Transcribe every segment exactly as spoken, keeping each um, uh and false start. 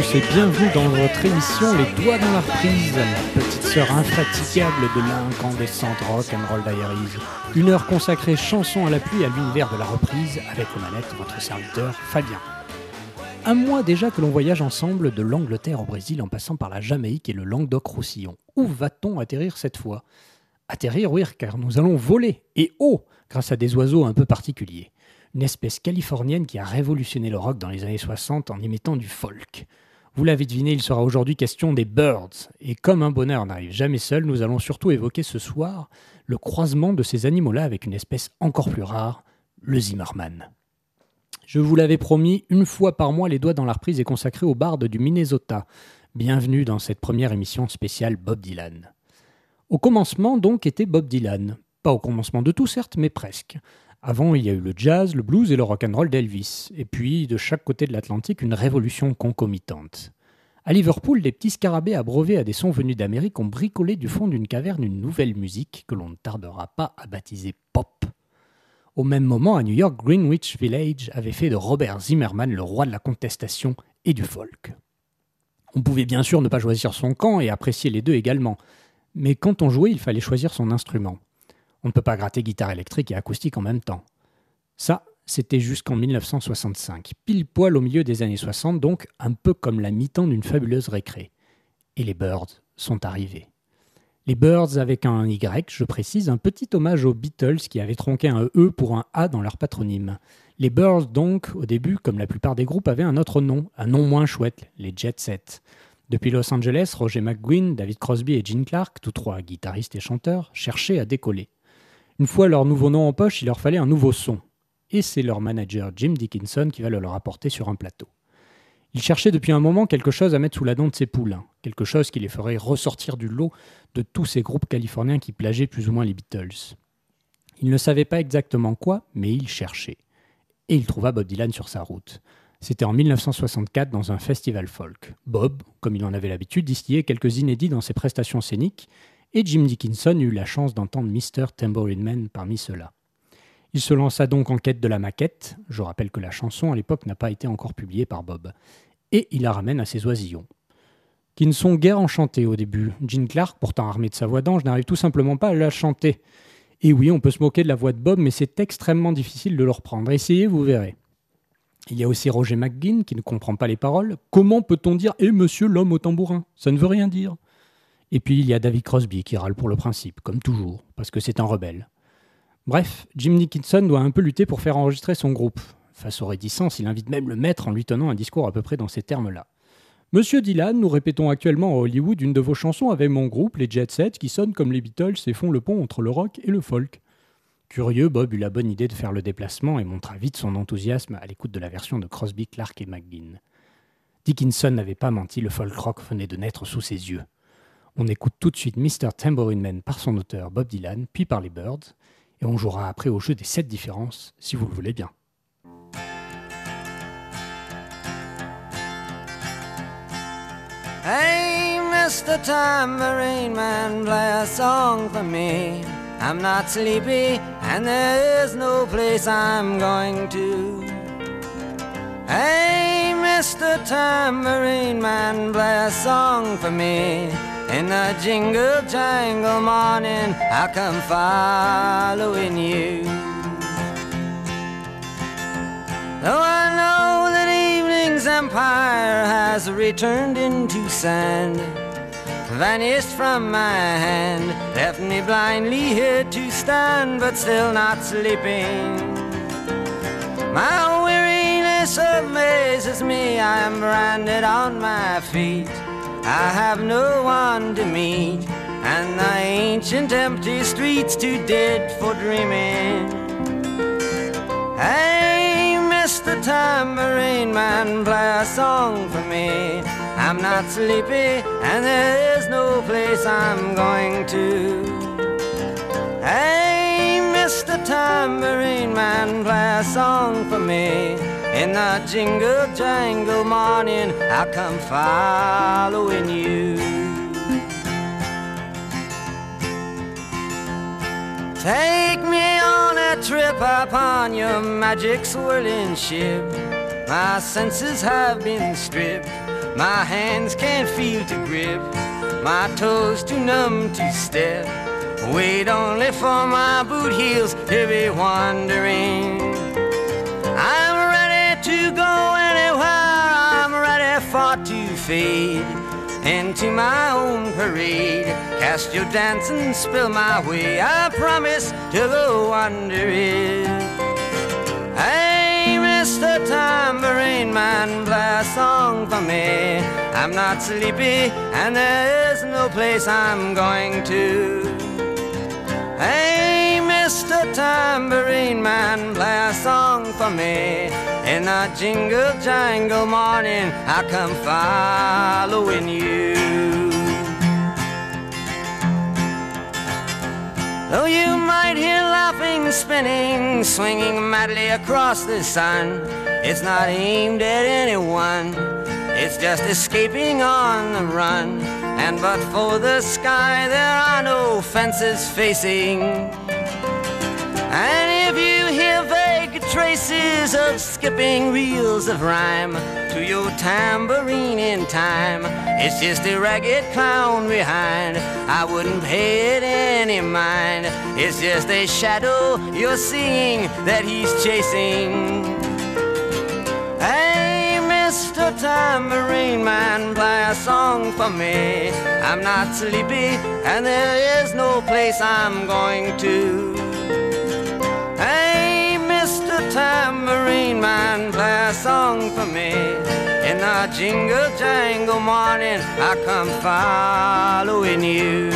tous et bienvenue dans votre émission Les Doigts dans la reprise, la petite sœur infatigable de l'incandescente Rock'n'Roll Diaries. Une heure consacrée chanson à la pluie à l'univers de la reprise avec aux manettes votre serviteur Fabien. Un mois déjà que l'on voyage ensemble de l'Angleterre au Brésil en passant par la Jamaïque et le Languedoc-Roussillon. Où va-t-on atterrir cette fois ? Atterrir, oui, car nous allons voler, et haut, grâce à des oiseaux un peu particuliers. Une espèce californienne qui a révolutionné le rock dans les années soixante en y mettant du folk. Vous l'avez deviné, il sera aujourd'hui question des Byrds. Et comme un bonheur n'arrive jamais seul, nous allons surtout évoquer ce soir le croisement de ces animaux-là avec une espèce encore plus rare, le Zimmermann. Je vous l'avais promis, une fois par mois, Les Doigts dans la reprise est consacré aux bardes du Minnesota. Bienvenue dans cette première émission spéciale Bob Dylan. Au commencement, donc, était Bob Dylan. Pas au commencement de tout, certes, mais presque. Avant, il y a eu le jazz, le blues et le rock'n'roll d'Elvis. Et puis, de chaque côté de l'Atlantique, une révolution concomitante. À Liverpool, des petits scarabées abreuvés à des sons venus d'Amérique ont bricolé du fond d'une caverne une nouvelle musique que l'on ne tardera pas à baptiser pop. Au même moment, à New York, Greenwich Village avait fait de Robert Zimmermann le roi de la contestation et du folk. On pouvait bien sûr ne pas choisir son camp et apprécier les deux également. Mais quand on jouait, il fallait choisir son instrument. On ne peut pas gratter guitare électrique et acoustique en même temps. Ça, c'était jusqu'en dix-neuf cent soixante-cinq, pile poil au milieu des années soixante, donc un peu comme la mi-temps d'une fabuleuse récré. Et les Byrds sont arrivés. Les Byrds avec un Y, je précise, un petit hommage aux Beatles qui avaient tronqué un E pour un A dans leur patronyme. Les Byrds donc, au début, comme la plupart des groupes, avaient un autre nom, un nom moins chouette, les Jet Set. Depuis Los Angeles, Roger McGuinn, David Crosby et Gene Clark, tous trois guitaristes et chanteurs, cherchaient à décoller. Une fois leur nouveau nom en poche, il leur fallait un nouveau son. Et c'est leur manager Jim Dickinson qui va le leur apporter sur un plateau. Il cherchait depuis un moment quelque chose à mettre sous la dent de ses poulains, quelque chose qui les ferait ressortir du lot de tous ces groupes californiens qui plageaient plus ou moins les Beatles. Il ne savait pas exactement quoi, mais il cherchait. Et il trouva Bob Dylan sur sa route. C'était en dix-neuf cent soixante-quatre dans un festival folk. Bob, comme il en avait l'habitude, distillait quelques inédits dans ses prestations scéniques, et Jim Dickinson eut la chance d'entendre mister Tambourine Man parmi ceux-là. Il se lança donc en quête de la maquette, je rappelle que la chanson à l'époque n'a pas été encore publiée par Bob, et il la ramène à ses oisillons, qui ne sont guère enchantés au début. Gene Clark, pourtant armé de sa voix d'ange, n'arrive tout simplement pas à la chanter. Et oui, on peut se moquer de la voix de Bob, mais c'est extrêmement difficile de le reprendre. Essayez, vous verrez. Il y a aussi Roger McGuinn qui ne comprend pas les paroles. Comment peut-on dire « Eh monsieur l'homme au tambourin ?» Ça ne veut rien dire. Et puis il y a David Crosby qui râle pour le principe, comme toujours, parce que c'est un rebelle. Bref, Jim Dickinson doit un peu lutter pour faire enregistrer son groupe. Face aux réticences, il invite même le maître en lui tenant un discours à peu près dans ces termes-là. « Monsieur Dylan, nous répétons actuellement à Hollywood une de vos chansons avec mon groupe, les Jet Set, qui sonnent comme les Beatles et font le pont entre le rock et le folk. » Curieux, Bob eut la bonne idée de faire le déplacement et montra vite son enthousiasme à l'écoute de la version de Crosby, Clark et McGuinn. Dickinson n'avait pas menti, le folk rock venait de naître sous ses yeux. On écoute tout de suite mister Tambourine Man par son auteur Bob Dylan, puis par les Byrds, et on jouera après au jeu des sept différences, si vous le voulez bien. Hey, mister Tambourine Man, play a song for me. I'm not sleepy, and there is no place I'm going to. Hey, mister Tambourine Man, play a song for me. In the jingle jangle morning, I come following you. Though I know that evening's empire has returned into sand, vanished from my hand, left me blindly here to stand, but still not sleeping. My weariness amazes me, I am branded on my feet. I have no one to meet, and the ancient empty streets too dead for dreaming. Hey, mister Tambourine Man, play a song for me. I'm not sleepy, and there is no place I'm going to. Hey, mister Tambourine Man, play a song for me. In the jingle jangle morning, I'll come following you. Take me on a trip upon your magic swirling ship. My senses have been stripped, My hands can't feel to grip, my toes too numb to step. Wait only for my boot heels to be wandering. I'm ready to go anywhere, I'm ready for to fade into my own parade. Cast your dance and spill my way, I promise to go under it. Hey, Mister Tambourine Man, play a song for me. I'm not sleepy and there is no place I'm going to. Hey, Mister Tambourine Man, play a song for me. In a jingle jangle morning, I come following you. Though you might hear laughing, spinning, swinging madly across the sun, it's not aimed at anyone, it's just escaping on the run. And but for the sky, there are no fences facing. And if you hear vague traces of skipping reels of rhyme to your tambourine in time, it's just a ragged clown behind. I wouldn't pay it any mind. It's just a shadow you're seeing that he's chasing. Hey, Mister Tambourine Man, play a song for me. I'm not sleepy and there is no place I'm going to. Hey, Mister Tambourine Man, play a song for me. In a jingle jangle morning, I come following you.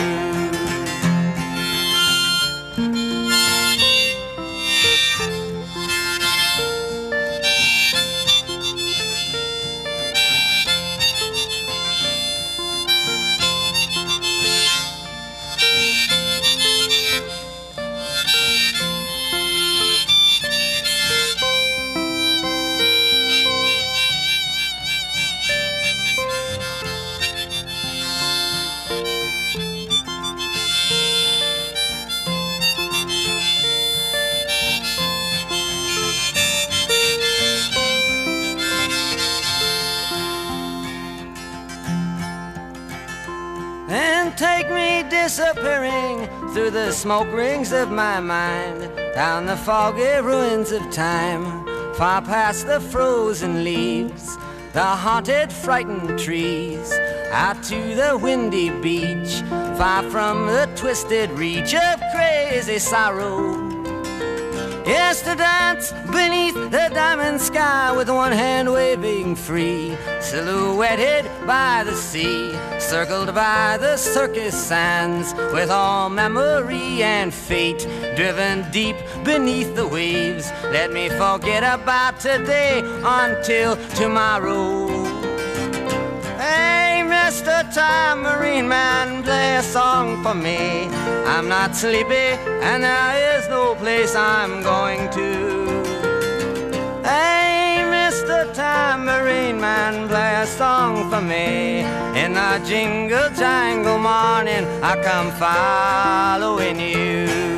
Take me disappearing through the smoke rings of my mind, down the foggy ruins of time, far past the frozen leaves, the haunted, frightened trees, out to the windy beach, far from the twisted reach of crazy sorrow. Yes, to dance beneath the diamond sky with one hand waving free, silhouetted by the sea, circled by the circus sands, with all memory and fate driven deep beneath the waves. Let me forget about today until tomorrow. Hey, Mister Tambourine Man, play a song for me. I'm not sleepy and there is no place I'm going to. Hey, Mister Tambourine Man, play a song for me. In a jingle jangle morning, I come following you.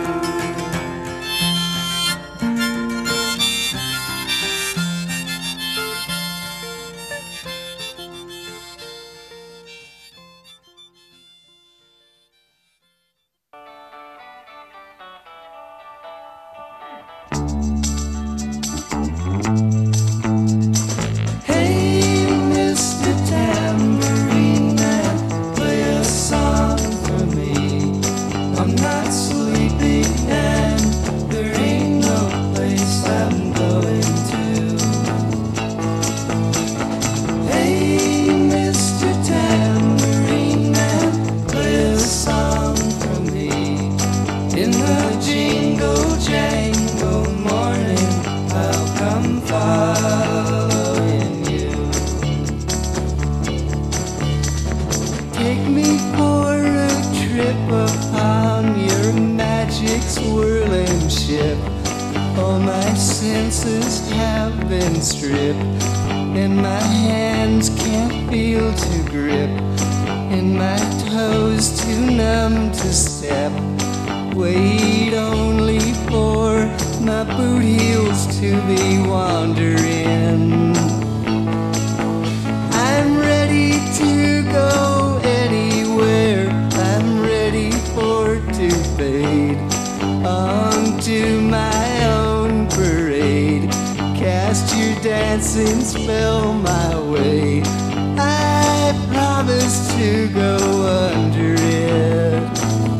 I'm ready entrancing spell my way. I promise to go under it.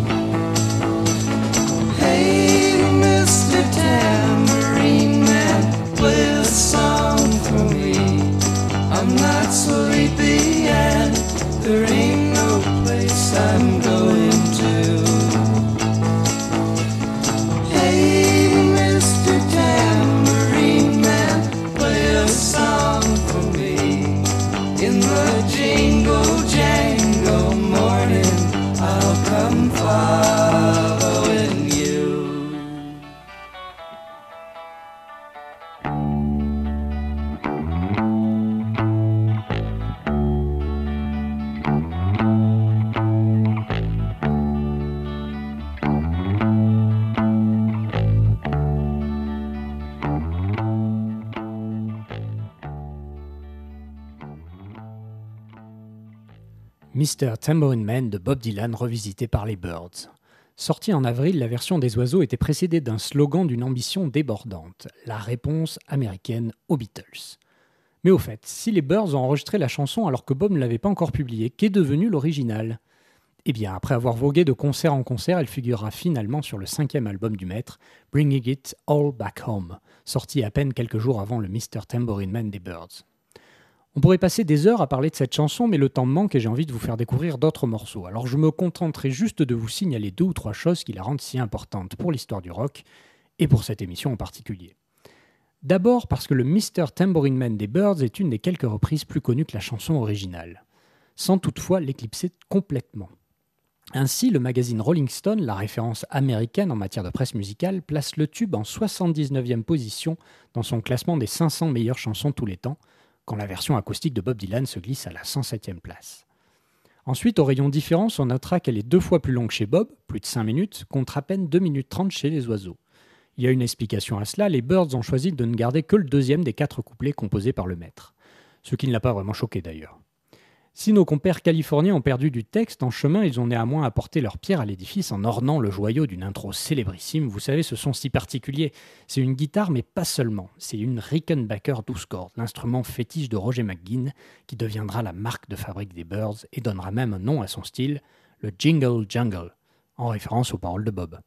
Hey, Mister Tambourine Man, play a song for me. I'm not sleepy and there ain't no place I'm going to. Hey, Mister Tambourine Man, play a song for me. In the jingle jangle morning, I'll come following you. Mister Tambourine Man de Bob Dylan revisité par les Byrds. Sortie en avril, la version des oiseaux était précédée d'un slogan d'une ambition débordante, la réponse américaine aux Beatles. Mais au fait, si les Byrds ont enregistré la chanson alors que Bob ne l'avait pas encore publiée, qu'est devenu l'original ? Eh bien, après avoir vogué de concert en concert, elle figurera finalement sur le cinquième album du maître, Bringing It All Back Home, sorti à peine quelques jours avant le Mister Tambourine Man des Byrds. On pourrait passer des heures à parler de cette chanson, mais le temps me manque et j'ai envie de vous faire découvrir d'autres morceaux. Alors je me contenterai juste de vous signaler deux ou trois choses qui la rendent si importante pour l'histoire du rock, et pour cette émission en particulier. D'abord parce que le Mister Tambourine Man des Byrds est une des quelques reprises plus connues que la chanson originale, sans toutefois l'éclipser complètement. Ainsi, le magazine Rolling Stone, la référence américaine en matière de presse musicale, place le tube en soixante-dix-neuvième position dans son classement des cinq cents meilleures chansons tous les temps, quand la version acoustique de Bob Dylan se glisse à la cent septième place. Ensuite, au rayon différence, on notera qu'elle est deux fois plus longue chez Bob, plus de cinq minutes, contre à peine deux minutes trente chez les oiseaux. Il y a une explication à cela, les Byrds ont choisi de ne garder que le deuxième des quatre couplets composés par le maître. Ce qui ne l'a pas vraiment choqué d'ailleurs. Si nos compères californiens ont perdu du texte, en chemin, ils ont néanmoins apporté leur pierre à l'édifice en ornant le joyau d'une intro célébrissime. Vous savez, ce son si particulier. C'est une guitare, mais pas seulement. C'est une Rickenbacker douze cordes, l'instrument fétiche de Roger McGuinn, qui deviendra la marque de fabrique des Byrds et donnera même un nom à son style, le Jingle Jungle, en référence aux paroles de Bob.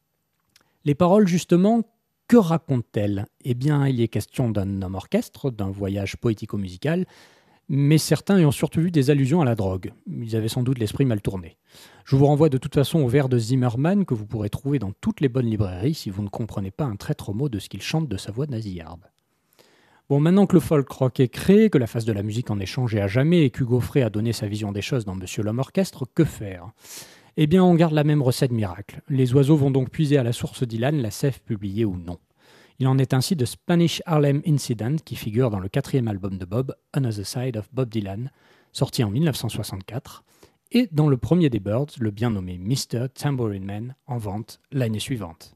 Les paroles, justement, que racontent-elles ? Eh bien, il y est question d'un homme orchestre, d'un voyage poético-musical, mais certains ayant surtout vu des allusions à la drogue. Ils avaient sans doute l'esprit mal tourné. Je vous renvoie de toute façon au vers de Zimmerman que vous pourrez trouver dans toutes les bonnes librairies si vous ne comprenez pas un traître mot de ce qu'il chante de sa voix nasillarde. Bon, maintenant que le folk rock est créé, que la face de la musique en est changée à jamais et qu'Hugo Frey a donné sa vision des choses dans Monsieur l'Homme Orchestre, que faire ? Eh bien, on garde la même recette miracle. Les oiseaux vont donc puiser à la source Dylan, la Sève publiée ou non. Il en est ainsi de Spanish Harlem Incident, qui figure dans le quatrième album de Bob, Another Side of Bob Dylan, sorti en dix-neuf cent soixante-quatre, et dans le premier des Byrds, le bien nommé Mister Tambourine Man, en vente l'année suivante.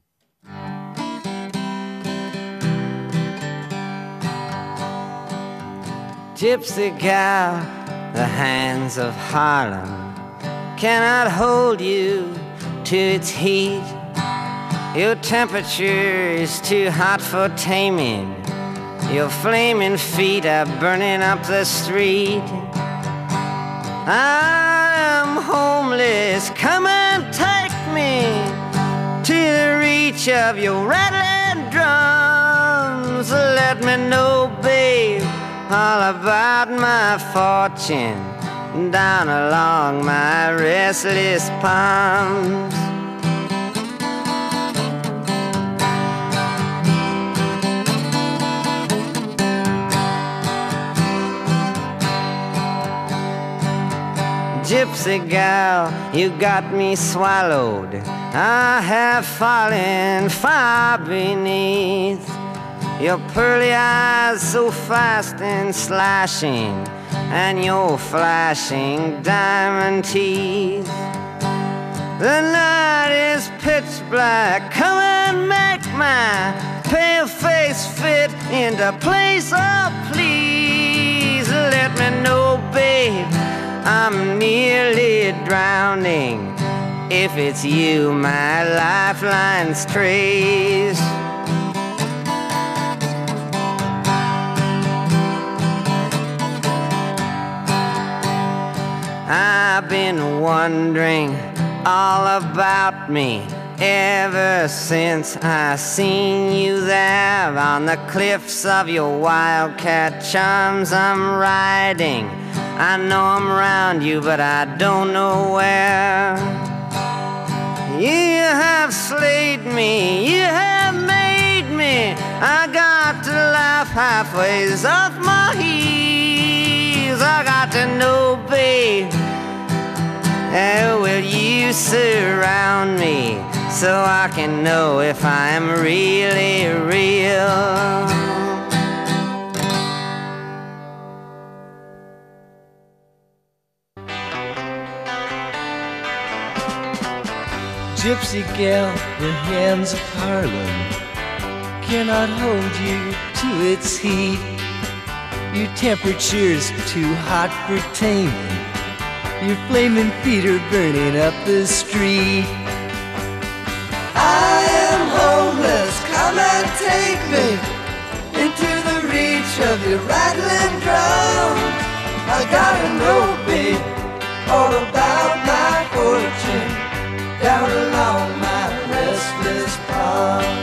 Gypsy gal, the hands of Harlem cannot hold you to its heat. Your temperature is too hot for taming. Your flaming feet are burning up the street. I am homeless, come and take me to the reach of your rattling drums. Let me know, babe, all about my fortune down along my restless palms. Gypsy gal, you got me swallowed. I have fallen far beneath your pearly eyes, so fast and slashing, and your flashing diamond teeth. The night is pitch black, come and make my pale face fit into place. Oh, please let me know, babe, I'm nearly drowning. If it's you, my lifeline strays. wondering all about me ever since I seen you there on the cliffs of your wildcat charms. I'm riding, I know I'm around you, but I don't know where. You have slayed me, you have made me. I got to laugh halfway off my heels. I got to know, babe, how will you surround me so I can know if I'm really real? Gypsy gal, the hands of Harlem cannot hold you to its heat. Your temperature's too hot for taming. Your flaming feet are burning up the street. I am homeless, come and take me into the reach of your rattling drum. I gotta know, babe, all about my fortune down along my restless pond.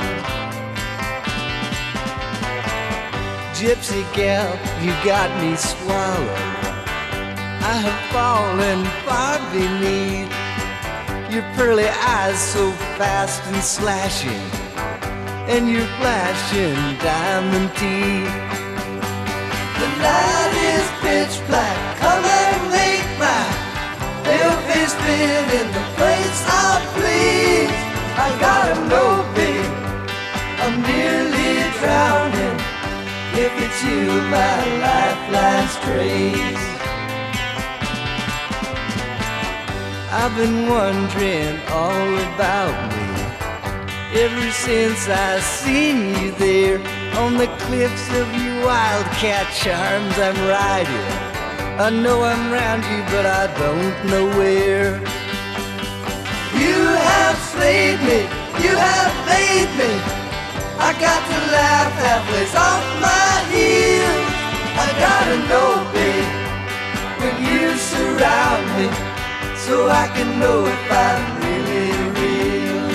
Gypsy gal, you got me swallowed. I have fallen far beneath your pearly eyes, so fast and slashing, and your flashing diamond teeth. The night is pitch black, come and make my pale face spin in the place I please. I gotta know, babe, I'm nearly drowning. If it's you, my lifeline strays. I've been wondering all about me ever since I seen you there on the cliffs of your wildcat charms. I'm riding, I know I'm round you, but I don't know where. You have slayed me, you have made me. I got to laugh halfway off my heels. I gotta know, babe, when you surround me, so I can know if I'm really real.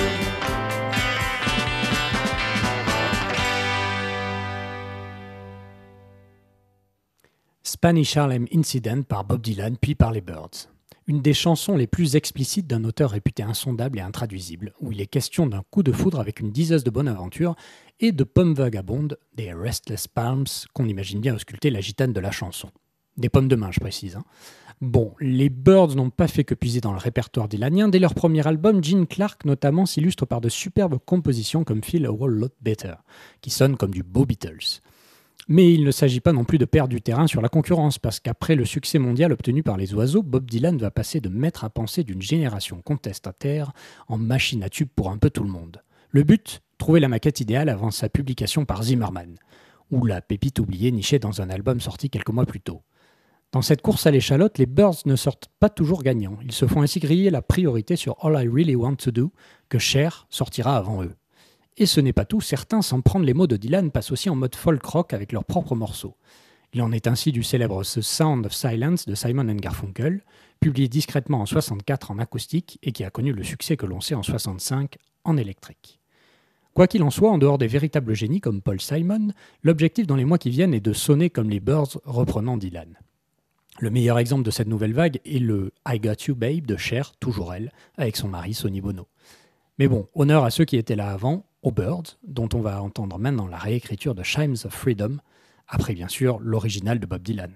Spanish Harlem Incident par Bob Dylan, puis par les Byrds. Une des chansons les plus explicites d'un auteur réputé insondable et intraduisible, où il est question d'un coup de foudre avec une diseuse de bonne aventure et de pommes vagabondes, des Restless Palms, qu'on imagine bien ausculter la gitane de la chanson. Des pommes de main, je précise. Hein. Bon, les Byrds n'ont pas fait que puiser dans le répertoire dylanien. Dès leur premier album, Gene Clark notamment s'illustre par de superbes compositions comme Feel a Whole Lot Better, qui sonnent comme du beau Beatles. Mais il ne s'agit pas non plus de perdre du terrain sur la concurrence, parce qu'après le succès mondial obtenu par les Oiseaux, Bob Dylan va passer de maître à penser d'une génération contestataire en machine à tube pour un peu tout le monde. Le but ? Trouver la maquette idéale avant sa publication par Zimmerman, ou la pépite oubliée nichée dans un album sorti quelques mois plus tôt. Dans cette course à l'échalote, les Byrds ne sortent pas toujours gagnants. Ils se font ainsi griller la priorité sur All I Really Want to Do, que Cher sortira avant eux. Et ce n'est pas tout, certains, sans prendre les mots de Dylan, passent aussi en mode folk rock avec leurs propres morceaux. Il en est ainsi du célèbre The Sound of Silence de Simon and Garfunkel, publié discrètement en soixante-quatre en acoustique et qui a connu le succès que l'on sait en soixante-cinq en électrique. Quoi qu'il en soit, en dehors des véritables génies comme Paul Simon, l'objectif dans les mois qui viennent est de sonner comme les Byrds reprenant Dylan. Le meilleur exemple de cette nouvelle vague est le I Got You Babe de Cher, toujours elle, avec son mari Sonny Bono. Mais bon, honneur à ceux qui étaient là avant, aux Byrds, dont on va entendre maintenant la réécriture de Chimes of Freedom, après bien sûr l'original de Bob Dylan.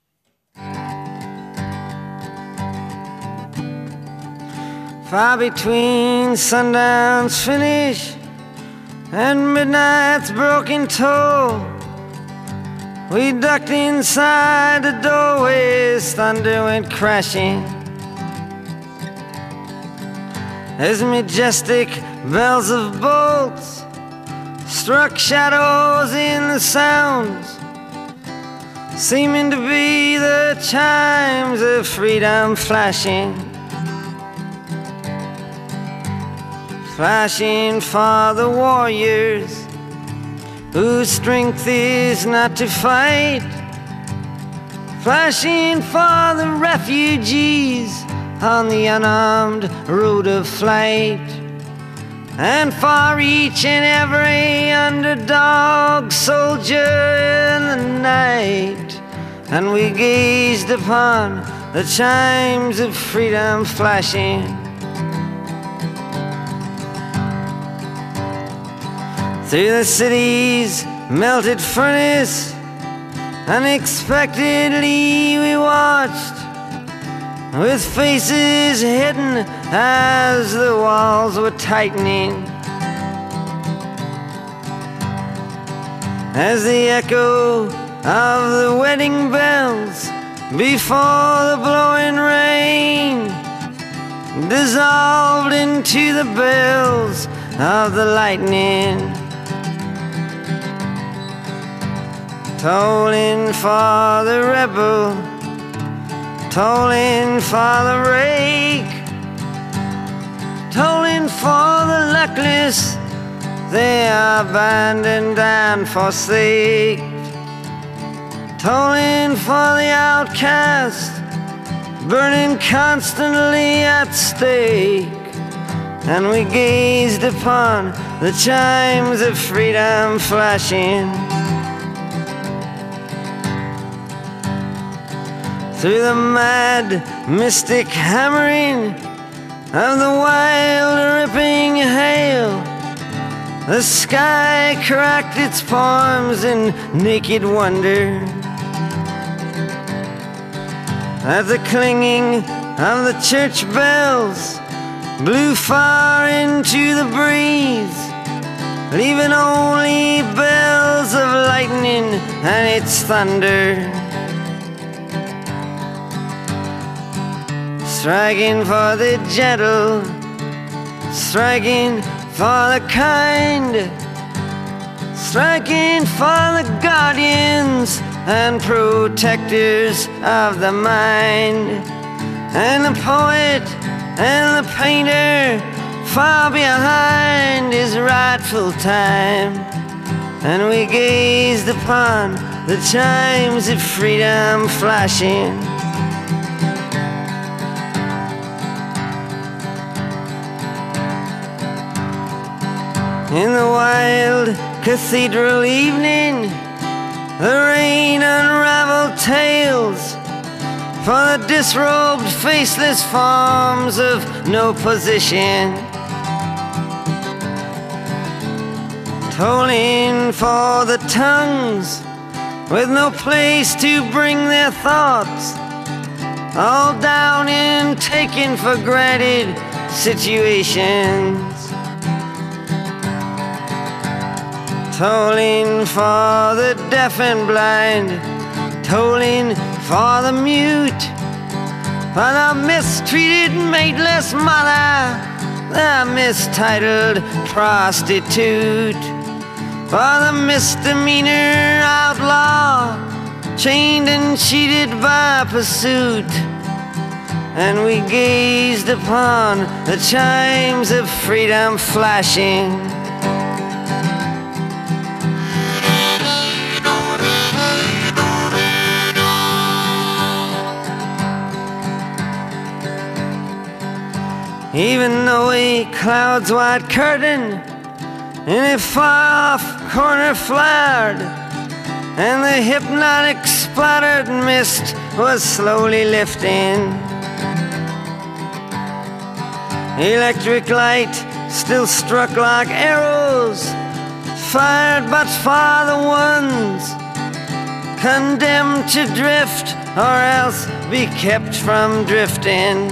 Far between sundown's finish and midnight's broken toll, we ducked inside the doorways, thunder went crashing. As majestic bells of bolts struck shadows in the sounds, seeming to be the chimes of freedom flashing. Flashing for the warriors whose strength is not to fight. Flashing for the refugees on the unarmed road of flight. And for each and every underdog soldier in the night, and we gazed upon the chimes of freedom flashing. Through the city's melted furnace, unexpectedly we watched, with faces hidden as the walls were tightening, as the echo of the wedding bells before the blowing rain dissolved into the bells of the lightning, tolling for the rebel, tolling for the rake, tolling for the luckless they are abandoned and forsake, tolling for the outcast burning constantly at stake. And we gazed upon the chimes of freedom flashing. Through the mad, mystic hammering of the wild, ripping hail, the sky cracked its palms in naked wonder at the clinging of the church bells blew far into the breeze, leaving only bells of lightning and its thunder, striking for the gentle, striking for the kind, striking for the guardians and protectors of the mind, and the poet and the painter far behind his rightful time. And we gazed upon the chimes of freedom flashing. In the wild cathedral evening, the rain unraveled tales for the disrobed, faceless forms of no position, tolling for the tongues with no place to bring their thoughts, all down in taken for granted situations, tolling for the deaf and blind, tolling for the mute, for the mistreated mateless mother, the mistitled prostitute, for the misdemeanor outlaw, chained and cheated by pursuit. And we gazed upon the chimes of freedom flashing. Even though a cloud's white curtain in a far-off corner flared, and the hypnotic splattered mist was slowly lifting, electric light still struck like arrows, fired but for the ones condemned to drift or else be kept from drifting,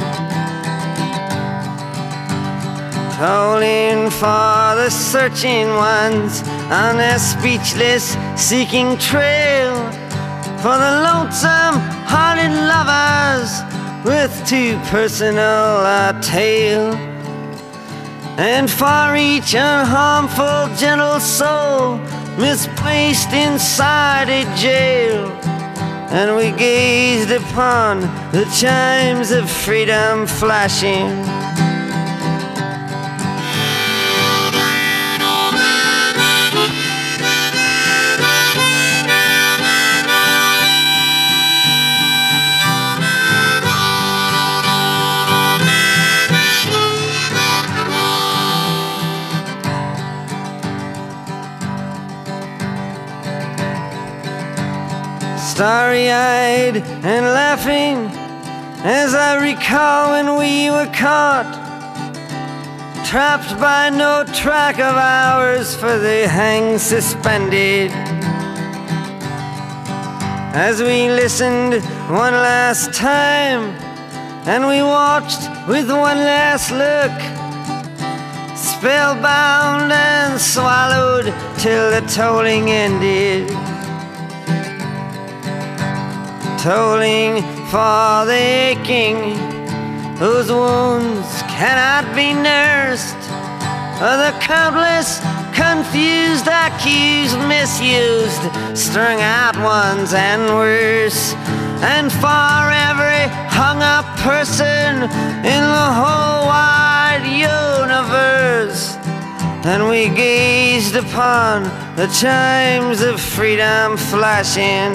tolling for the searching ones on their speechless seeking trail, for the lonesome hearted lovers with too personal a tale, and for each unharmful gentle soul misplaced inside a jail. And we gazed upon the chimes of freedom flashing. starry-eyed and laughing, as I recall when we were caught, trapped by no track of ours, for they hang suspended. As we listened one last time, and we watched with one last look, spellbound and swallowed till the tolling ended. Tolling for the aching whose wounds cannot be nursed, or the countless confused, accused, misused, strung out ones and worse. And for every hung-up person in the whole wide universe, and we gazed upon the chimes of freedom flashing.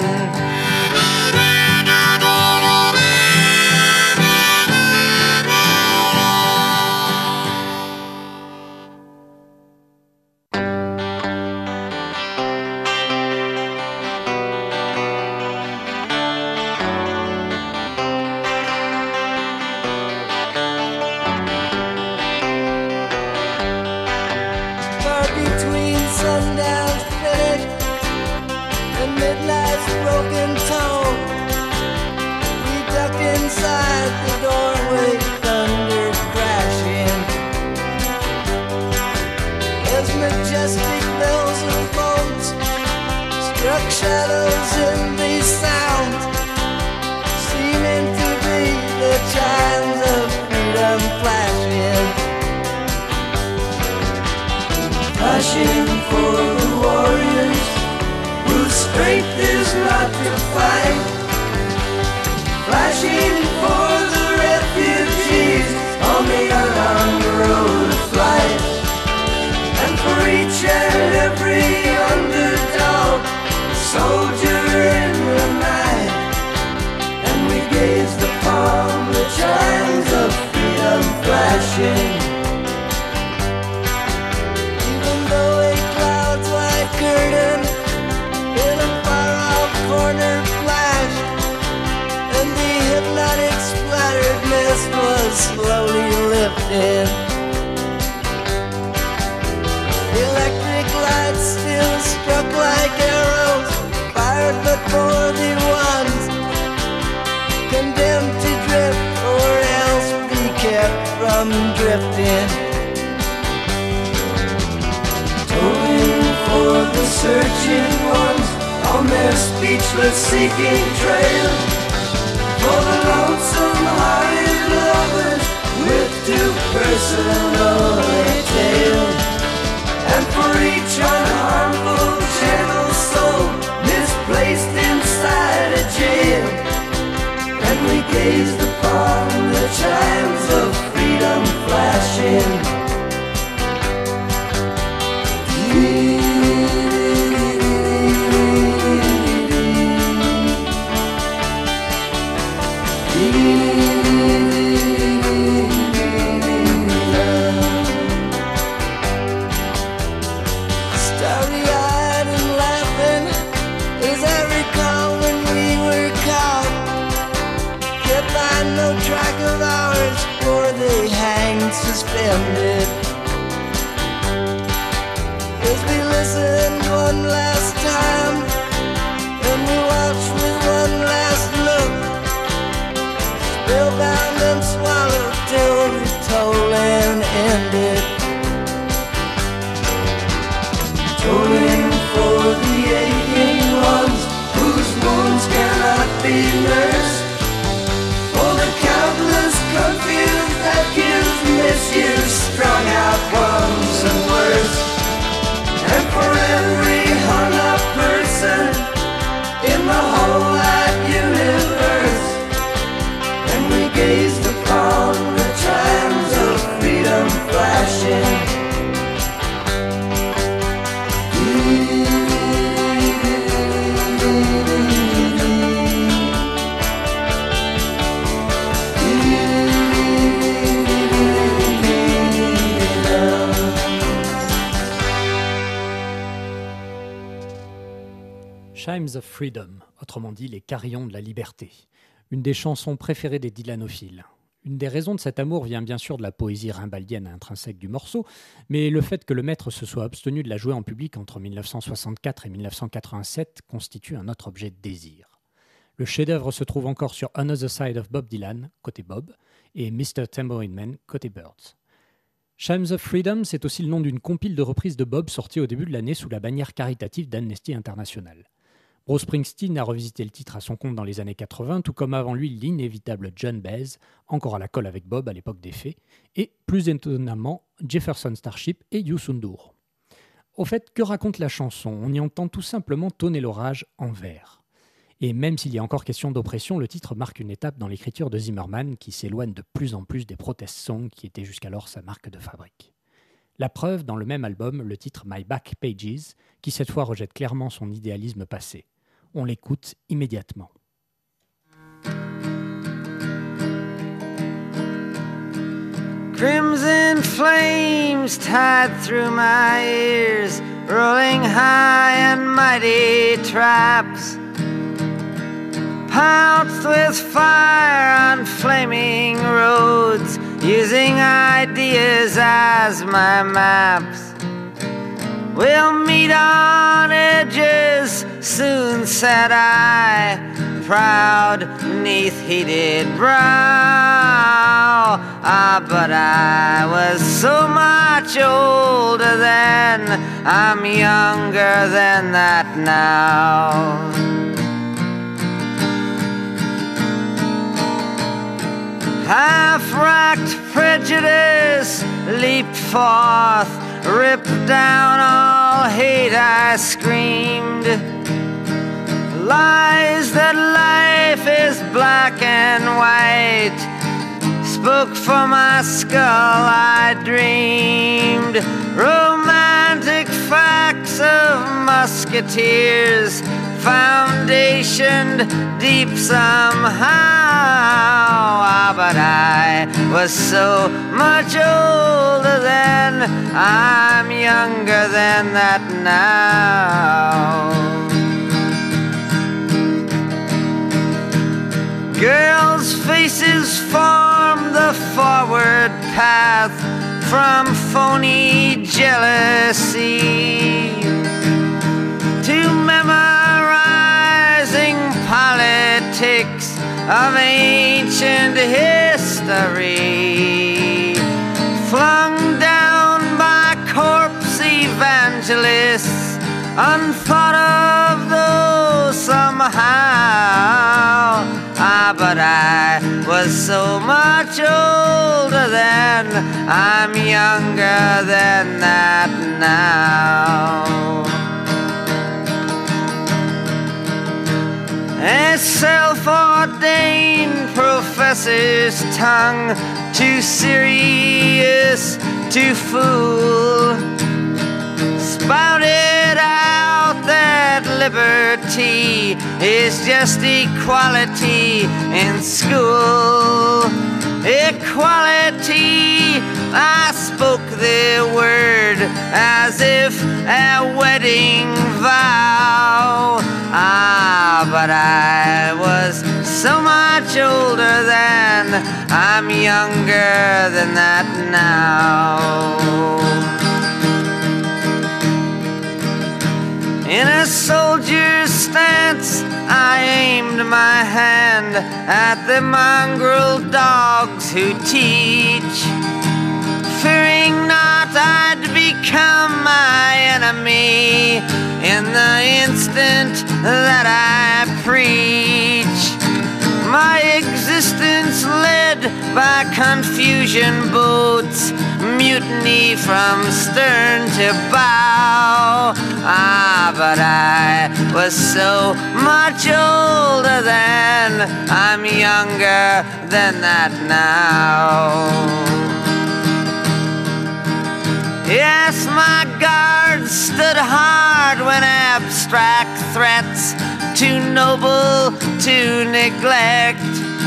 Strung out ones and worse, and for every Chimes of Freedom, autrement dit les carillons de la liberté, une des chansons préférées des Dylanophiles. Une des raisons de cet amour vient bien sûr de la poésie rimbaldienne intrinsèque du morceau, mais le fait que le maître se soit abstenu de la jouer en public entre dix-neuf cent soixante-quatre et dix-neuf cent quatre-vingt-sept constitue un autre objet de désir. Le chef-d'œuvre se trouve encore sur Another Side of Bob Dylan, côté Bob, et mister Tambourine Man, côté Birds. Chimes of Freedom, c'est aussi le nom d'une compile de reprises de Bob sortie au début de l'année sous la bannière caritative d'Amnesty International. Bruce Springsteen a revisité le titre à son compte dans les années quatre-vingts, tout comme avant lui l'inévitable John Baez, encore à la colle avec Bob à l'époque des faits, et plus étonnamment Jefferson Starship et Youssou N'Dour. Au fait, que raconte la chanson ? On y entend tout simplement tonner l'orage en vers. Et même s'il y a encore question d'oppression, le titre marque une étape dans l'écriture de Zimmerman qui s'éloigne de plus en plus des protest songs qui étaient jusqu'alors sa marque de fabrique. La preuve, dans le même album, le titre My Back Pages, qui cette fois rejette clairement son idéalisme passé. On l'écoute immédiatement. Crimson flames tied through my ears, rolling high and mighty traps, pounced with fire on flaming roads, using ideas as my maps. We'll meet on edges, soon said I, proud neath heated brow. Ah, but I was so much older then, I'm younger than that now. Half-racked prejudice leaped forth, ripped down all hate, I screamed. Lies that life is black and white spoke for my skull, I dreamed. Romantic facts of musketeers, foundationed deep somehow. Ah, but I was so much older then, I'm younger than that now. Girls' faces form the forward path from phony jealousy to memorizing politics of ancient history, flung down by corpse evangelists, unthought of though somehow. Ah, but I was so much older then, I'm younger than that now. A self-ordained professor's tongue, too serious to fool, spouted out that liberty is just equality in school. Equality, I spoke the word as if a wedding vow. Ah, but I was so much older then, I'm younger than that now. In a soldier's stance, I aimed my hand at the mongrel dogs who teach, fearing not I'd become my enemy in the instant that I preach. My existence led by confusion boats, mutiny from stern to bow. Ah, but I was so much older then, I'm younger than that now. Yes, my guard stood hard when abstract threats, too noble to neglect,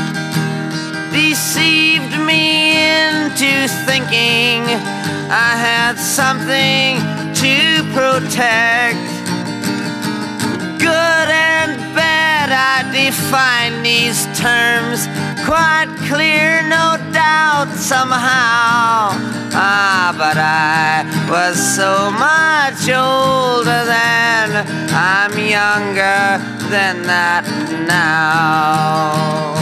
deceived me into thinking I had something to protect. Good somehow. Ah, but I was so much older then, I'm younger than that now.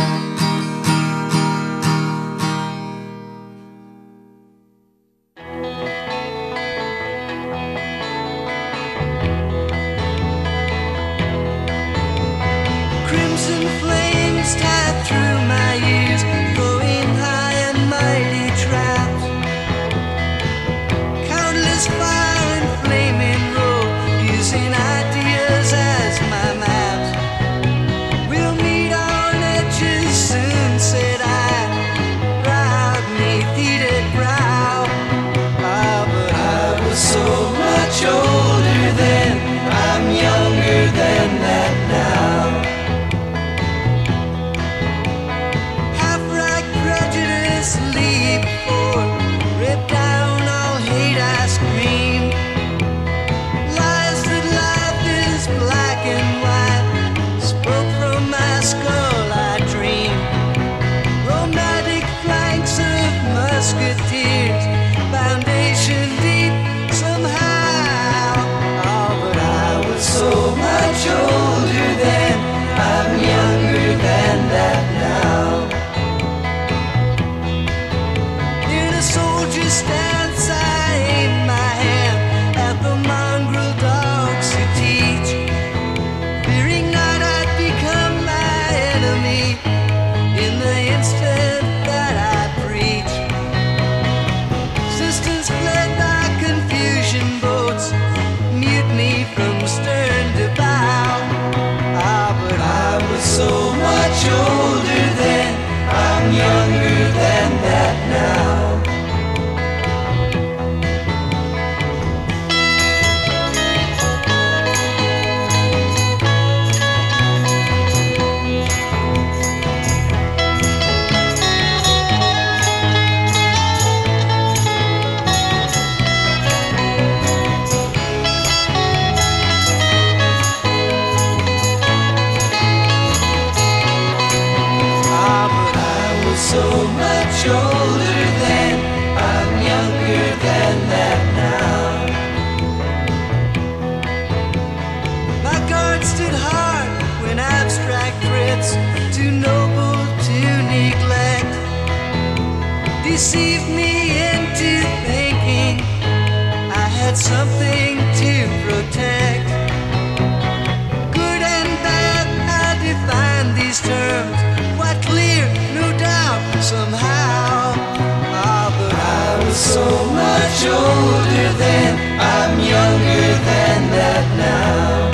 Crimson flames tied through my ears, blowing high and mighty traps. Countless fire and flaming road, using ideas as my maps. We'll meet on edges soon, said I, proud neath heated brow. Ah, but I was so much older then, I'm younger than that now. Leap forth, rip down all hate, I scream. Lies that life is black and white, spoke from my skull, I dream. Romantic flanks of musketeers, foundation deep somehow. Oh, but I was so much older then, I'm younger than that now. Soldier stance, I aim my hand at the mongrel dogs who teach, fearing not I'd become my enemy in the instant that I preach. Sisters fled by confusion boats, mutiny from stern to bow. Ah, but I was so much older then, I'm younger than that now. So much older then, I'm younger than that now. My guard stood hard when abstract threats, too noble to neglect, deceived me into thinking I had something to protect. Good and bad, I define these terms, quite clear, no doubt, somehow. Ah, but I was so much older then, I'm younger than that now.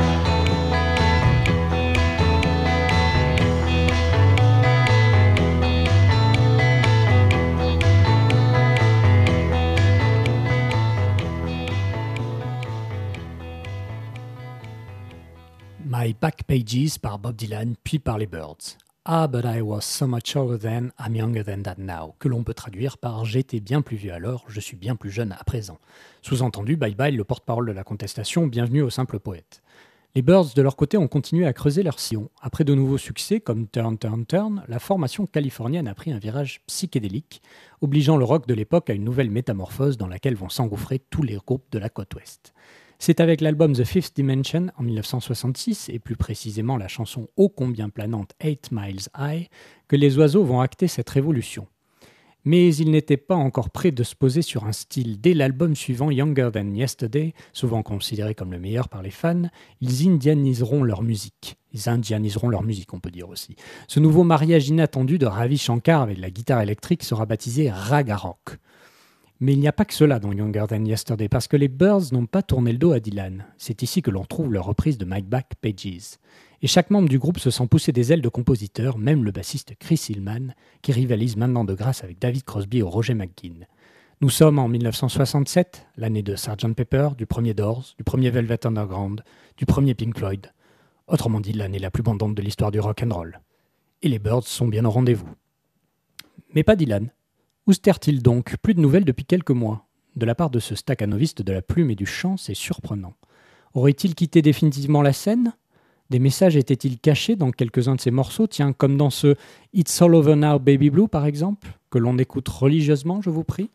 My Back Pages par Bob Dylan, puis par les Byrds. Ah, but I was so much older then, I'm younger than that now, que l'on peut traduire par j'étais bien plus vieux alors, je suis bien plus jeune à présent. Sous-entendu, bye bye le porte-parole de la contestation, bienvenue au simple poète. Les Byrds, de leur côté, ont continué à creuser leur sillon. Après de nouveaux succès comme Turn, Turn, Turn, la formation californienne a pris un virage psychédélique, obligeant le rock de l'époque à une nouvelle métamorphose dans laquelle vont s'engouffrer tous les groupes de la côte ouest. C'est avec l'album The Fifth Dimension en dix-neuf cent soixante-six, et plus précisément la chanson ô combien planante Eight Miles High, que les oiseaux vont acter cette révolution. Mais ils n'étaient pas encore prêts de se poser sur un style. Dès l'album suivant, Younger Than Yesterday, souvent considéré comme le meilleur par les fans, ils indianiseront leur musique. Ils indianiseront leur musique, on peut dire aussi. Ce nouveau mariage inattendu de Ravi Shankar avec la guitare électrique sera baptisé Raga Rock. Mais il n'y a pas que cela dans Younger Than Yesterday, parce que les Byrds n'ont pas tourné le dos à Dylan. C'est ici que l'on trouve leur reprise de My Back Pages. Et chaque membre du groupe se sent pousser des ailes de compositeur, même le bassiste Chris Hillman, qui rivalise maintenant de grâce avec David Crosby ou Roger McGuinn. Nous sommes en dix-neuf cent soixante-sept, l'année de sergeant Pepper, du premier Doors, du premier Velvet Underground, du premier Pink Floyd. Autrement dit, l'année la plus bandante de l'histoire du rock and roll. Et les Byrds sont bien au rendez-vous. Mais pas Dylan. Où se terre-t-il donc? Plus de nouvelles depuis quelques mois. De la part de ce staccanoviste de la plume et du chant, c'est surprenant. Aurait-il quitté définitivement la scène? Des messages étaient-ils cachés dans quelques-uns de ces morceaux, tiens, comme dans ce It's All Over Now Baby Blue par exemple, que l'on écoute religieusement, je vous prie?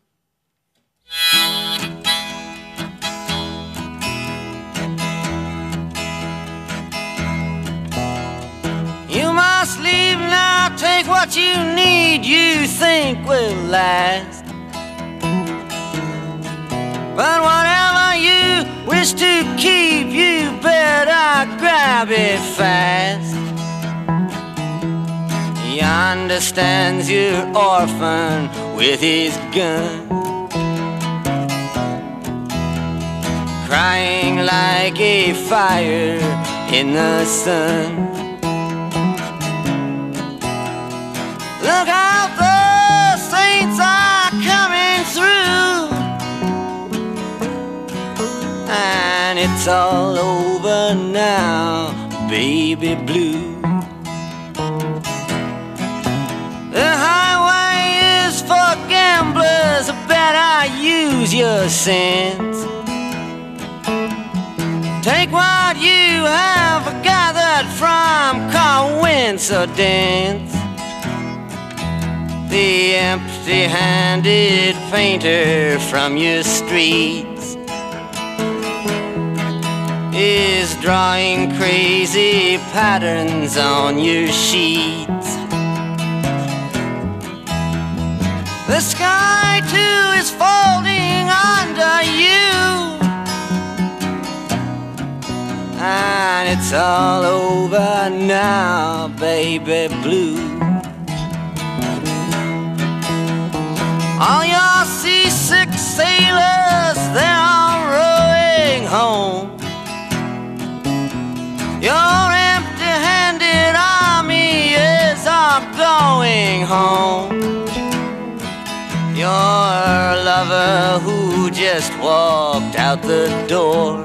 You must leave now, take what you need, you think will last. But whatever you wish to keep, you better grab it fast. He understands your orphan with his gun, crying like a fire in the sun. Look out, the saints are coming through, and it's all over now, baby blue. The highway is for gamblers, better use your sense. Take what you have gathered from coincidence. The empty-handed painter from your streets is drawing crazy patterns on your sheets. The sky too is folding under you, and it's all over now, baby blue. All your seasick sailors, they're all rowing home. Your empty-handed army is all going home. Your lover who just walked out the door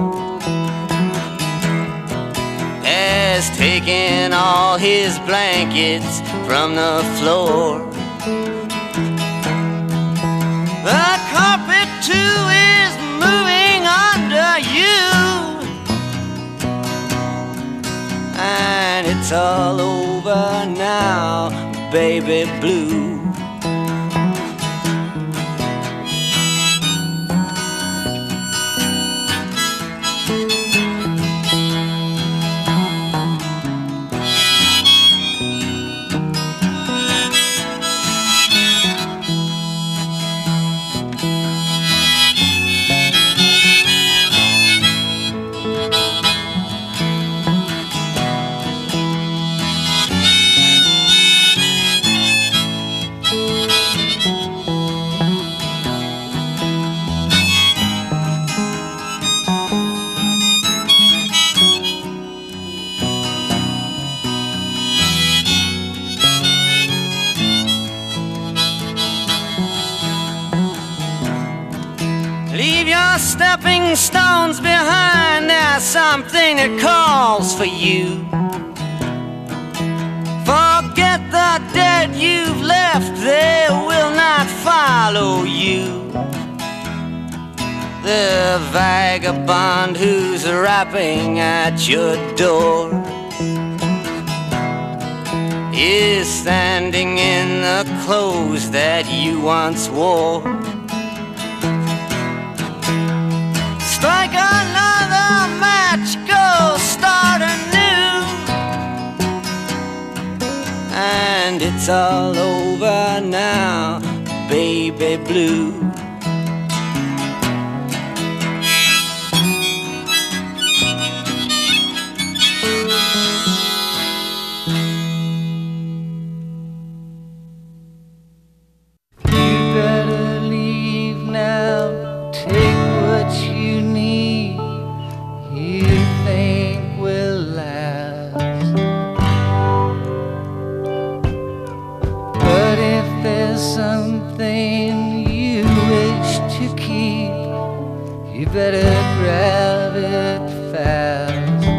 has taken all his blankets from the floor. The carpet too is moving under you, and it's all over now, baby blue. Stepping stones behind, there's something that calls for you. Forget the dead you've left, they will not follow you. The vagabond who's rapping at your door is standing in the clothes that you once wore. Strike another match, go start anew, and it's all over now, baby blue. You better leave now, take what you need, you think will last. But if there's something you wish to keep, you better grab it fast.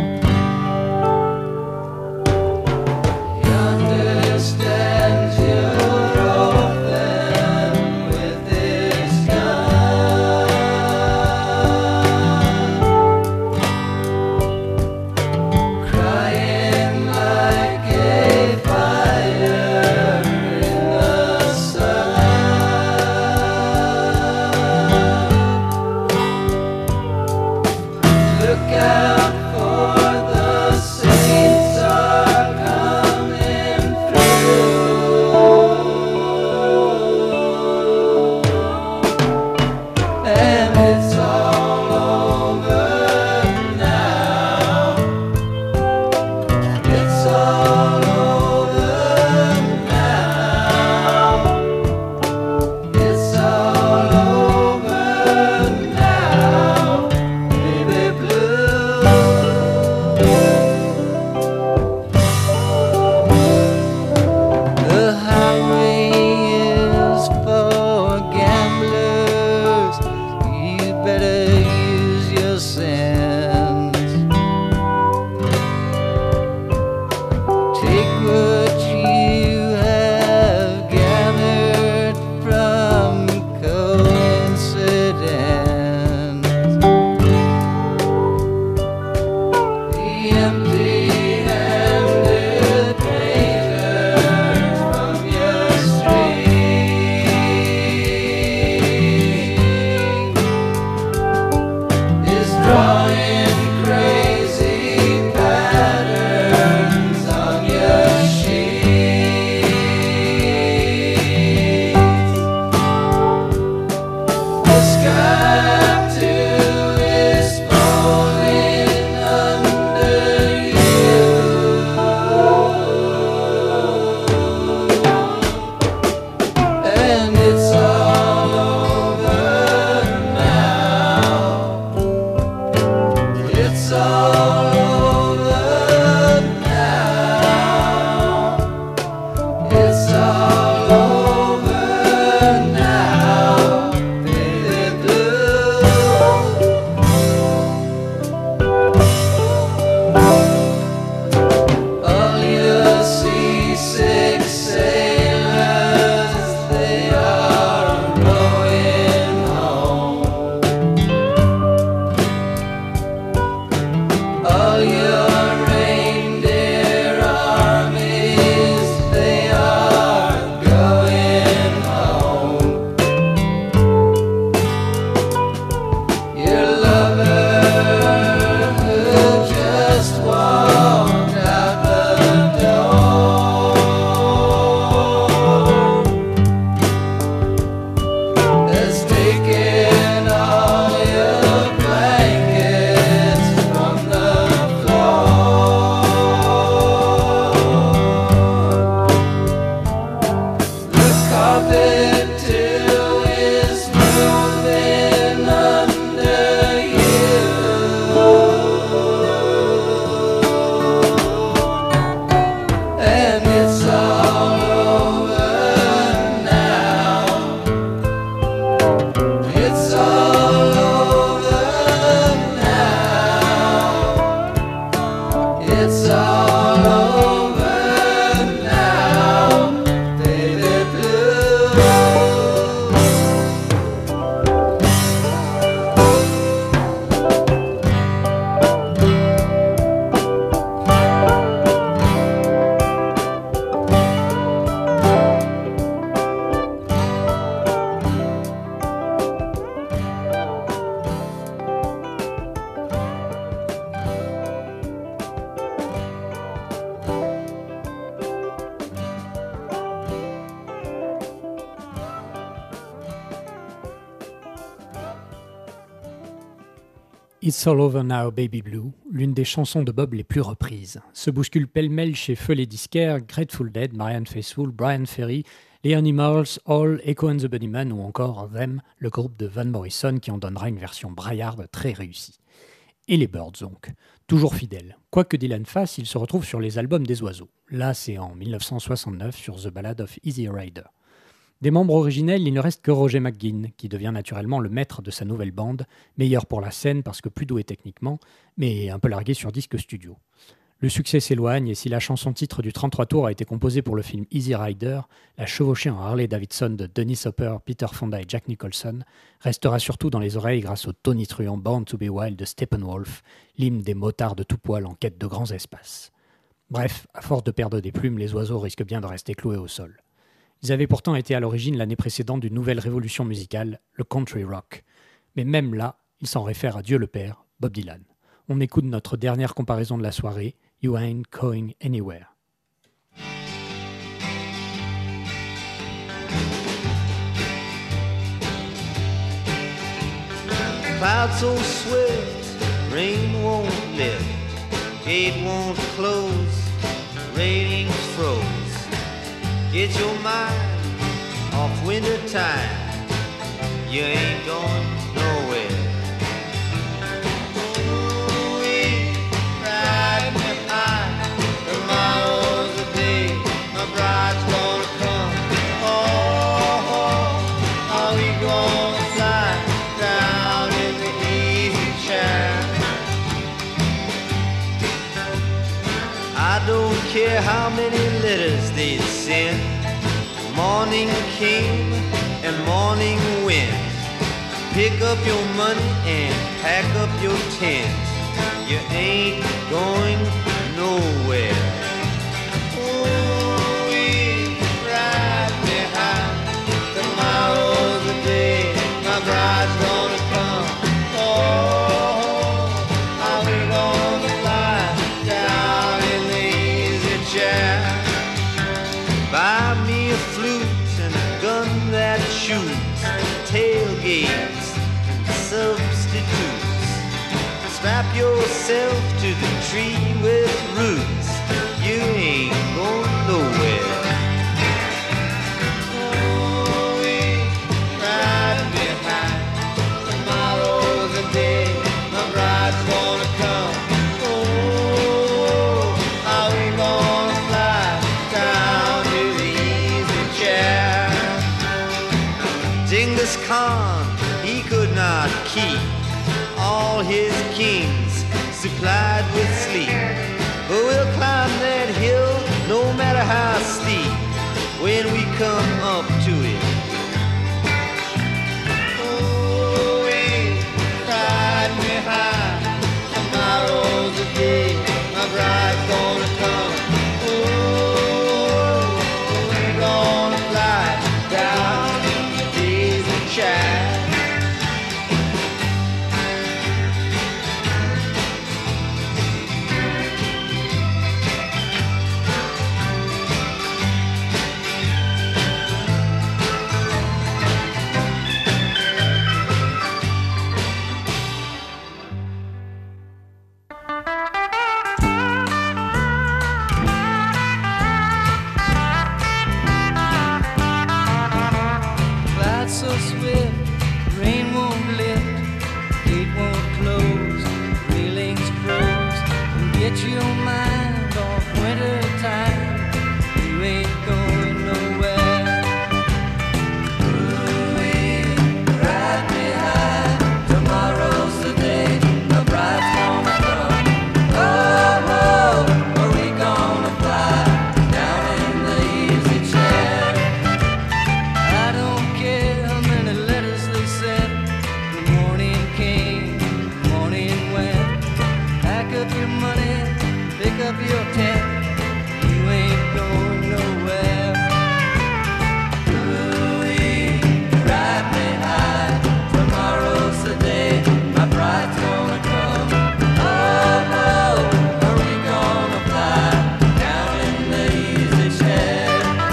He understands your orphan with his gun, crying It's All Over Now, Baby Blue, l'une des chansons de Bob les plus reprises, se bouscule pêle-mêle chez Feu les disquaires, Grateful Dead, Marianne Faithfull, Brian Ferry, les Animals, All, Echo and the Bunnymen ou encore Them, le groupe de Van Morrison qui en donnera une version braillarde très réussie. Et les Byrds donc, toujours fidèles. Quoi que Dylan fasse, il se retrouve sur les albums des oiseaux. Là, c'est en dix-neuf cent soixante-neuf sur The Ballad of Easy Rider. Des membres originels, il ne reste que Roger McGuinn, qui devient naturellement le maître de sa nouvelle bande, meilleur pour la scène parce que plus doué techniquement, mais un peu largué sur disque studio. Le succès s'éloigne et si la chanson-titre du trente-trois tours a été composée pour le film Easy Rider, la chevauchée en Harley-Davidson de Dennis Hopper, Peter Fonda et Jack Nicholson restera surtout dans les oreilles grâce au tonitruant Born to be Wild de Steppenwolf, l'hymne des motards de tout poil en quête de grands espaces. Bref, à force de perdre des plumes, les oiseaux risquent bien de rester cloués au sol. Ils avaient pourtant été à l'origine l'année précédente d'une nouvelle révolution musicale, le country rock. Mais même là, ils s'en réfèrent à Dieu le Père, Bob Dylan. On écoute notre dernière comparaison de la soirée, You Ain't Going Anywhere. Clouds so swift, rain won't lift, gate won't close, ratings froze. Get your mind off winter time, you ain't going nowhere. Ooh, we ride me high, tomorrow's the day, my bride's gonna come. Oh, oh, are we gonna fly down in the easy chair? I don't care how many letters they send, morning came and morning went. Pick up your money and pack up your tent. you ain't going nowhere. Oh, we ride behind. Tomorrow's the day my bride's gonna come. Oh, how we gonna fly down in the easy chair. Buy me a flute and a gun that shoots, tailgates and substitutes. Strap yourself to the tree with roots. You ain't going nowhere. Oh, we ride behind. Tomorrow's the day my bride's gonna come. Oh, how we gonna fly down to the easy chair. Genghis Khan, he could not keep all his kings supplied with sleep. But we'll climb that hill no matter how steep when we come up to it. Oh, we ride behind. Tomorrow's the day my bride's gonna come. Oh, we're gonna fly down in the daisy chair. So swift, rain won't lift, gate won't close, railings froze. Get your mind off winter time, you ain't going nowhere. Ooh-wee, ride behind. Tomorrow's the day the bride's gonna come. Oh, oh, are we gonna fly down in the easy chair? I don't care how many letters they sent. The morning came, the morning went. Pack up your money, pick up your tent. You ain't going nowhere. Ooh-wee, ride me high. Tomorrow's the day my bride's gonna come. Oh, oh, are we gonna fly down in the easy chair?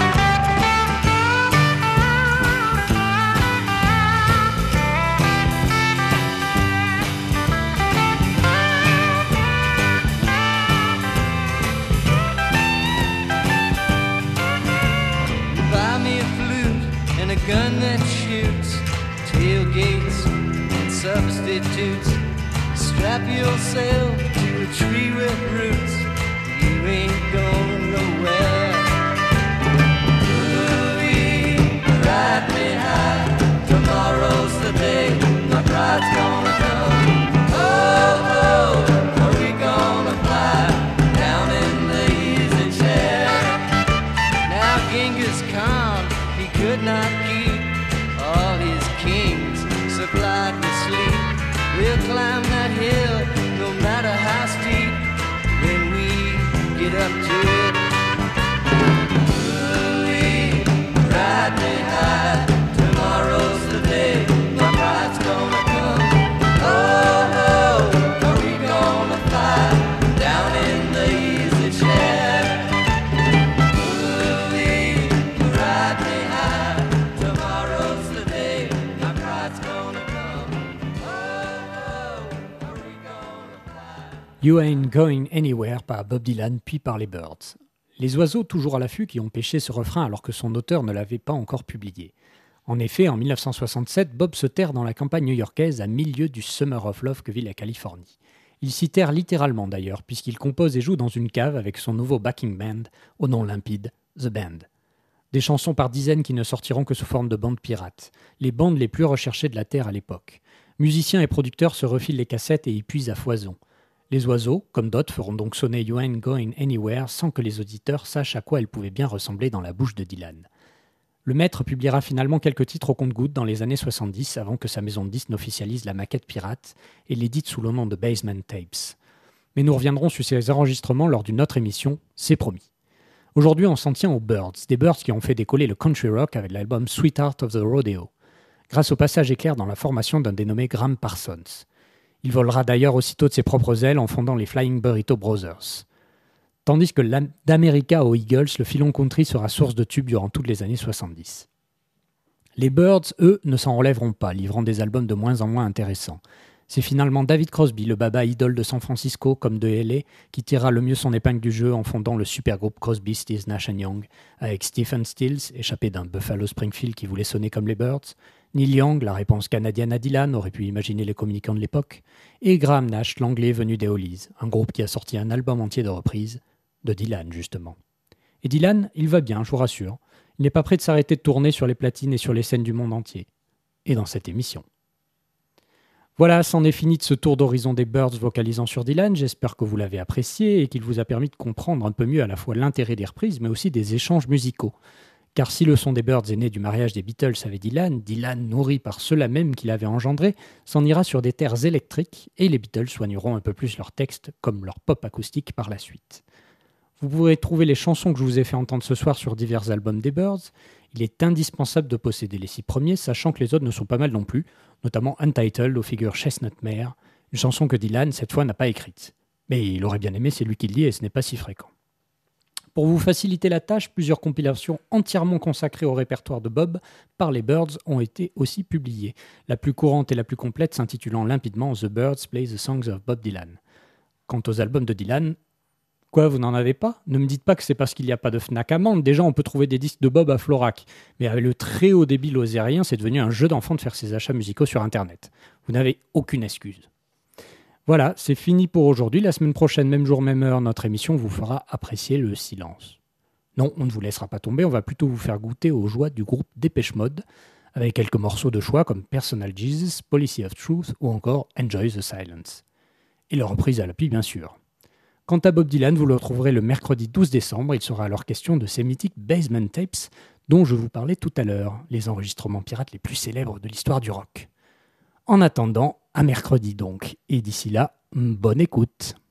Buy me a flute and a gun that shoots, tailgates and substitutes. Strap yourself to a tree with roots. You ain't going nowhere. Ooh-wee, ride me high. Tomorrow's the day my bride's gonna come. Oh, oh, are we gonna fly down in the easy chair? Now Genghis Khan, he could not keep all his kings supplied with sleep. We'll climb that hill no matter how steep when we get up to it. Ooh-wee, ride me high. Tomorrow's the day my bride's gonna come. Oh, oh, are we gonna fly down in the easy chair? Ooh-wee, ride me high. Tomorrow's the day my bride's gonna come. Oh, oh, are we gonna fly? You Ain't Going Anywhere par Bob Dylan puis par les Byrds. Les oiseaux toujours à l'affût qui ont pêché ce refrain alors que son auteur ne l'avait pas encore publié. En effet, en dix-neuf cent soixante-sept, Bob se terre dans la campagne new-yorkaise à milieu du Summer of Love que vit la Californie. Il s'y terre littéralement d'ailleurs, puisqu'il compose et joue dans une cave avec son nouveau backing band, au nom limpide, The Band. Des chansons par dizaines qui ne sortiront que sous forme de bandes pirates, les bandes les plus recherchées de la Terre à l'époque. Musiciens et producteurs se refilent les cassettes et y puisent à foison. Les oiseaux, comme d'autres, feront donc sonner You Ain't Going Anywhere sans que les auditeurs sachent à quoi elle pouvait bien ressembler dans la bouche de Dylan. Le maître publiera finalement quelques titres au compte-gouttes dans les années soixante-dix avant que sa maison de disques n'officialise la maquette pirate et l'édite sous le nom de Basement Tapes. Mais nous reviendrons sur ces enregistrements lors d'une autre émission, c'est promis. Aujourd'hui, on s'en tient aux Byrds, des Byrds qui ont fait décoller le country rock avec l'album Sweetheart of the Rodeo, grâce au passage éclair dans la formation d'un dénommé Graham Parsons. Il volera d'ailleurs aussitôt de ses propres ailes en fondant les Flying Burrito Brothers. Tandis que d'America aux Eagles, le filon country sera source de tubes durant toutes les années soixante-dix. Les Byrds, eux, ne s'en relèveront pas, livrant des albums de moins en moins intéressants. C'est finalement David Crosby, le baba idole de San Francisco comme de L A, qui tirera le mieux son épingle du jeu en fondant le supergroupe Crosby, Stills, Nash and Young, avec Stephen Stills, échappé d'un Buffalo Springfield qui voulait sonner comme les Byrds, Neil Young, la réponse canadienne à Dylan, aurait pu imaginer les communicants de l'époque, et Graham Nash, l'anglais venu des Hollies, un groupe qui a sorti un album entier de reprises, de Dylan justement. Et Dylan, il va bien, je vous rassure. Il n'est pas prêt de s'arrêter de tourner sur les platines et sur les scènes du monde entier. Et dans cette émission. Voilà, c'en est fini de ce tour d'horizon des Byrds vocalisant sur Dylan. J'espère que vous l'avez apprécié et qu'il vous a permis de comprendre un peu mieux à la fois l'intérêt des reprises, mais aussi des échanges musicaux. Car si le son des Byrds est né du mariage des Beatles avec Dylan, Dylan, nourri par ceux-là même qu'il avait engendrés, s'en ira sur des terres électriques et les Beatles soigneront un peu plus leurs textes comme leur pop acoustique par la suite. Vous pourrez trouver les chansons que je vous ai fait entendre ce soir sur divers albums des Byrds. Il est indispensable de posséder les six premiers, sachant que les autres ne sont pas mal non plus, notamment Untitled aux figures Chestnut Mare, une chanson que Dylan, cette fois, n'a pas écrite. Mais il aurait bien aimé, c'est lui qui le dit et ce n'est pas si fréquent. Pour vous faciliter la tâche, plusieurs compilations entièrement consacrées au répertoire de Bob par les Byrds ont été aussi publiées. La plus courante et la plus complète s'intitulant limpidement The Byrds Play the Songs of Bob Dylan. Quant aux albums de Dylan, quoi, vous n'en avez pas ? Ne me dites pas que c'est parce qu'il n'y a pas de Fnac à Mende. Déjà, on peut trouver des disques de Bob à Florac. Mais avec le très haut débit lozérien, c'est devenu un jeu d'enfant de faire ses achats musicaux sur Internet. Vous n'avez aucune excuse. Voilà, c'est fini pour aujourd'hui. La semaine prochaine, même jour, même heure, notre émission vous fera apprécier le silence. Non, on ne vous laissera pas tomber, on va plutôt vous faire goûter aux joies du groupe Dépêche Mode, avec quelques morceaux de choix comme Personal Jesus, Policy of Truth ou encore Enjoy the Silence. Et leur reprise à l'appui, bien sûr. Quant à Bob Dylan, vous le retrouverez le mercredi douze décembre. Il sera alors question de ces mythiques Basement Tapes dont je vous parlais tout à l'heure, les enregistrements pirates les plus célèbres de l'histoire du rock. En attendant, à mercredi donc. Et d'ici là, bonne écoute.